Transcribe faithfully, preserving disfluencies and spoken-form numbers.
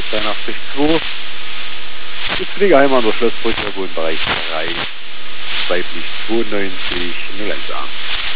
zweiundachtzig Komma zwei. Jetzt bin ich einmal an der Schlossbrücke, Wohnbereich drei, weiblich zweiundneunzig null eins a.